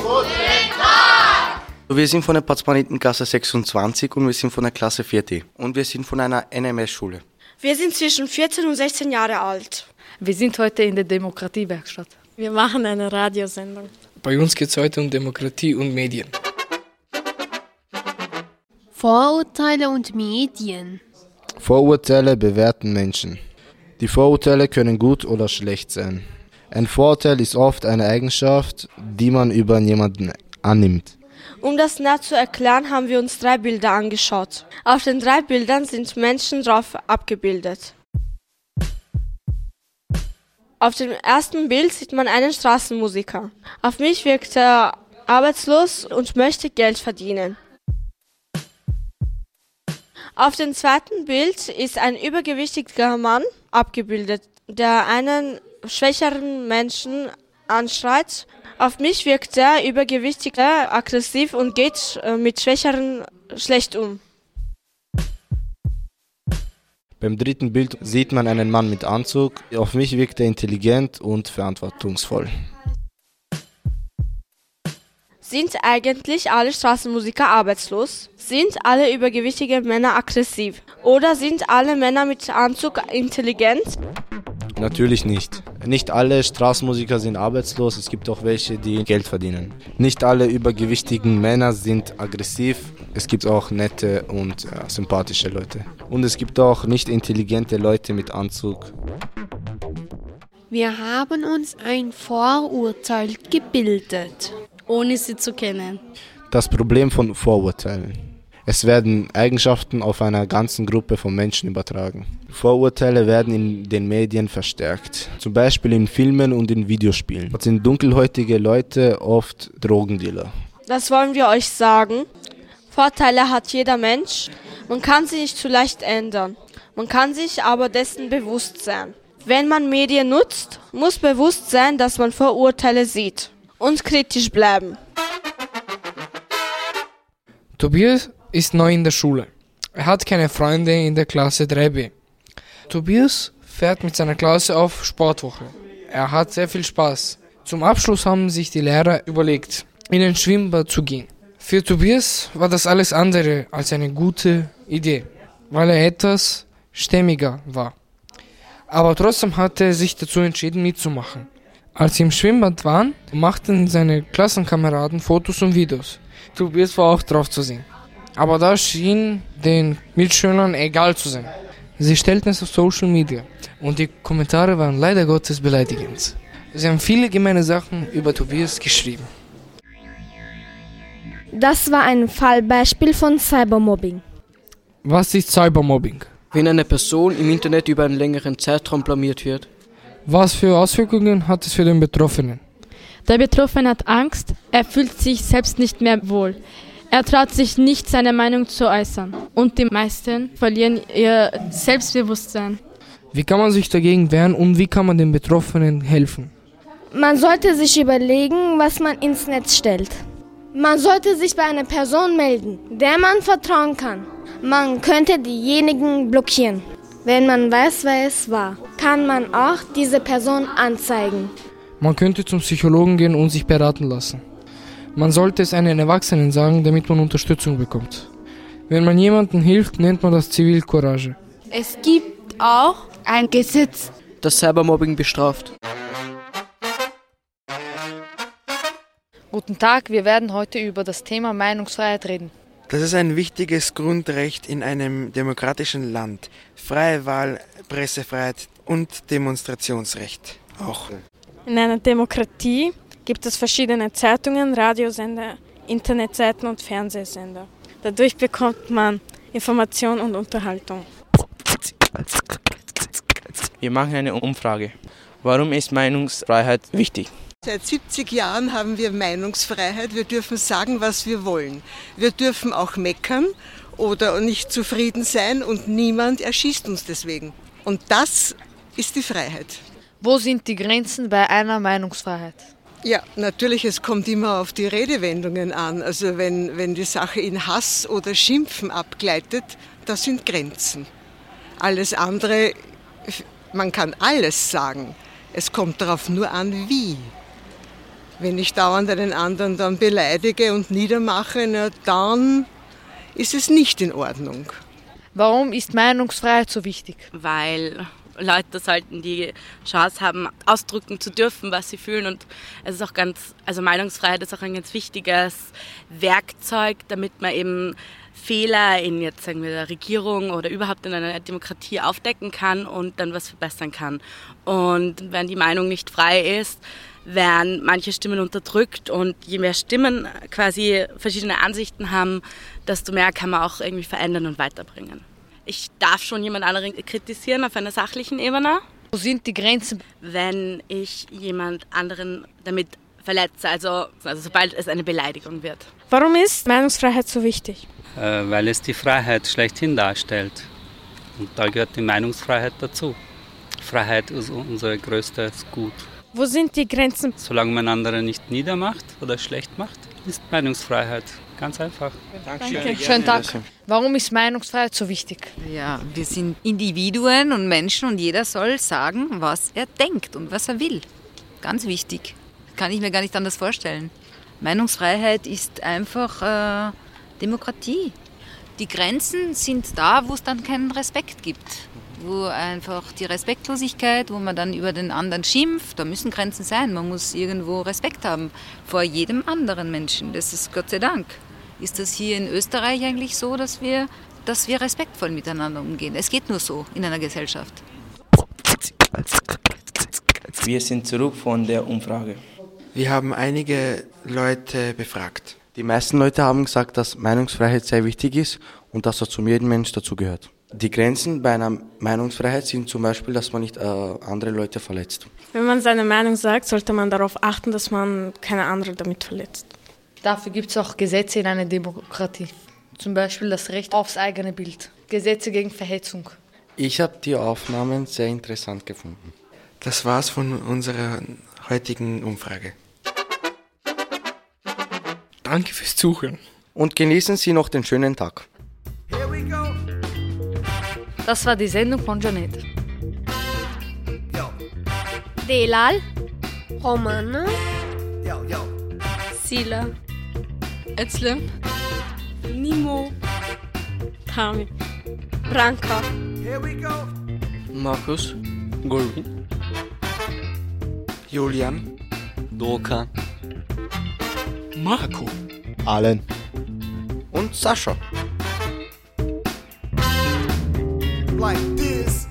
Wir sind von der Patzmanitenklasse 26 und wir sind von der Klasse 4D. Und wir sind von einer NMS-Schule. Wir sind zwischen 14 und 16 Jahre alt. Wir sind heute in der Demokratiewerkstatt. Wir machen eine Radiosendung. Bei uns geht es heute um Demokratie und Medien. Vorurteile und Medien. Vorurteile bewerten Menschen. Die Vorurteile können gut oder schlecht sein. Ein Vorurteil ist oft eine Eigenschaft, die man über jemanden annimmt. Um das näher zu erklären, haben wir uns 3 Bilder angeschaut. Auf den 3 Bildern sind Menschen drauf abgebildet. Auf dem ersten Bild sieht man einen Straßenmusiker. Auf mich wirkt er arbeitslos und möchte Geld verdienen. Auf dem zweiten Bild ist ein übergewichtiger Mann abgebildet, der einen schwächeren Menschen anschreit. Auf mich wirkt er übergewichtig, aggressiv und geht mit Schwächeren schlecht um. Beim dritten Bild sieht man einen Mann mit Anzug. Auf mich wirkt er intelligent und verantwortungsvoll. Sind eigentlich alle Straßenmusiker arbeitslos? Sind alle übergewichtige Männer aggressiv? Oder sind alle Männer mit Anzug intelligent? Natürlich nicht. Nicht alle Straßenmusiker sind arbeitslos, es gibt auch welche, die Geld verdienen. Nicht alle übergewichtigen Männer sind aggressiv, es gibt auch nette und sympathische Leute. Und es gibt auch nicht intelligente Leute mit Anzug. Wir haben uns ein Vorurteil gebildet, ohne sie zu kennen. Das Problem von Vorurteilen. Es werden Eigenschaften auf einer ganzen Gruppe von Menschen übertragen. Vorurteile werden in den Medien verstärkt. Zum Beispiel in Filmen und in Videospielen. Dort sind dunkelhäutige Leute oft Drogendealer. Das wollen wir euch sagen. Vorteile hat jeder Mensch. Man kann sie nicht so leicht ändern. Man kann sich aber dessen bewusst sein. Wenn man Medien nutzt, muss bewusst sein, dass man Vorurteile sieht. Und kritisch bleiben. Tobias ist neu in der Schule. Er hat keine Freunde in der Klasse 3b. Tobias fährt mit seiner Klasse auf Sportwoche. Er hat sehr viel Spaß. Zum Abschluss haben sich die Lehrer überlegt, in ein Schwimmbad zu gehen. Für Tobias war das alles andere als eine gute Idee, weil er etwas stämmiger war. Aber trotzdem hat er sich dazu entschieden, mitzumachen. Als sie im Schwimmbad waren, machten seine Klassenkameraden Fotos und Videos. Tobias war auch drauf zu sehen. Aber das schien den Mitschülern egal zu sein. Sie stellten es auf Social Media und die Kommentare waren leider Gottes beleidigend. Sie haben viele gemeine Sachen über Tobias geschrieben. Das war ein Fallbeispiel von Cybermobbing. Was ist Cybermobbing? Wenn eine Person im Internet über einen längeren Zeitraum blamiert wird. Was für Auswirkungen hat es für den Betroffenen? Der Betroffene hat Angst, er fühlt sich selbst nicht mehr wohl. Er traut sich nicht, seine Meinung zu äußern. Und die meisten verlieren ihr Selbstbewusstsein. Wie kann man sich dagegen wehren und wie kann man den Betroffenen helfen? Man sollte sich überlegen, was man ins Netz stellt. Man sollte sich bei einer Person melden, der man vertrauen kann. Man könnte diejenigen blockieren. Wenn man weiß, wer es war, kann man auch diese Person anzeigen. Man könnte zum Psychologen gehen und sich beraten lassen. Man sollte es einen Erwachsenen sagen, damit man Unterstützung bekommt. Wenn man jemandem hilft, nennt man das Zivilcourage. Es gibt auch ein Gesetz, das Cybermobbing bestraft. Guten Tag, wir werden heute über das Thema Meinungsfreiheit reden. Das ist ein wichtiges Grundrecht in einem demokratischen Land. Freie Wahl, Pressefreiheit und Demonstrationsrecht auch. In einer Demokratie gibt es verschiedene Zeitungen, Radiosender, Internetseiten und Fernsehsender. Dadurch bekommt man Information und Unterhaltung. Wir machen eine Umfrage. Warum ist Meinungsfreiheit wichtig? Seit 70 Jahren haben wir Meinungsfreiheit. Wir dürfen sagen, was wir wollen. Wir dürfen auch meckern oder nicht zufrieden sein und niemand erschießt uns deswegen. Und das ist die Freiheit. Wo sind die Grenzen bei einer Meinungsfreiheit? Ja, natürlich, es kommt immer auf die Redewendungen an. Also wenn die Sache in Hass oder Schimpfen abgleitet, das sind Grenzen. Alles andere, man kann alles sagen. Es kommt darauf nur an, wie. Wenn ich dauernd einen anderen dann beleidige und niedermache, na, dann ist es nicht in Ordnung. Warum ist Meinungsfreiheit so wichtig? Weil Leute sollten die Chance haben, ausdrücken zu dürfen, was sie fühlen. Und es ist auch Meinungsfreiheit ist auch ein ganz wichtiges Werkzeug, damit man eben Fehler in jetzt sagen wir der Regierung oder überhaupt in einer Demokratie aufdecken kann und dann was verbessern kann. Und wenn die Meinung nicht frei ist, werden manche Stimmen unterdrückt und je mehr Stimmen quasi verschiedene Ansichten haben, desto mehr kann man auch irgendwie verändern und weiterbringen. Ich darf schon jemand anderen kritisieren auf einer sachlichen Ebene. Wo sind die Grenzen? Wenn ich jemand anderen damit verletze, also sobald es eine Beleidigung wird. Warum ist Meinungsfreiheit so wichtig? Weil es die Freiheit schlechthin darstellt. Und da gehört die Meinungsfreiheit dazu. Freiheit ist unser größtes Gut. Wo sind die Grenzen? Solange man andere nicht niedermacht oder schlecht macht, ist Meinungsfreiheit. Ganz einfach. Danke. Schönen Tag. Warum ist Meinungsfreiheit so wichtig? Ja, wir sind Individuen und Menschen und jeder soll sagen, was er denkt und was er will. Ganz wichtig. Kann ich mir gar nicht anders vorstellen. Meinungsfreiheit ist einfach Demokratie. Die Grenzen sind da, wo es dann keinen Respekt gibt. Wo einfach die Respektlosigkeit, wo man dann über den anderen schimpft, da müssen Grenzen sein. Man muss irgendwo Respekt haben vor jedem anderen Menschen. Das ist Gott sei Dank. Ist das hier in Österreich eigentlich so, dass wir respektvoll miteinander umgehen? Es geht nur so in einer Gesellschaft. Wir sind zurück von der Umfrage. Wir haben einige Leute befragt. Die meisten Leute haben gesagt, dass Meinungsfreiheit sehr wichtig ist und dass er zu jedem Mensch dazugehört. Die Grenzen bei einer Meinungsfreiheit sind zum Beispiel, dass man nicht andere Leute verletzt. Wenn man seine Meinung sagt, sollte man darauf achten, dass man keine andere damit verletzt. Dafür gibt es auch Gesetze in einer Demokratie. Zum Beispiel das Recht aufs eigene Bild. Gesetze gegen Verhetzung. Ich habe die Aufnahmen sehr interessant gefunden. Das war's von unserer heutigen Umfrage. Danke fürs Zuhören. Und genießen Sie noch den schönen Tag. Das war die Sendung von Janet. Delal, Romana, Sila, Etzlem, Nimo, Tami, Branka, Markus, Golvin, Julian, Doka, Marco, Allen und Sascha. Like this.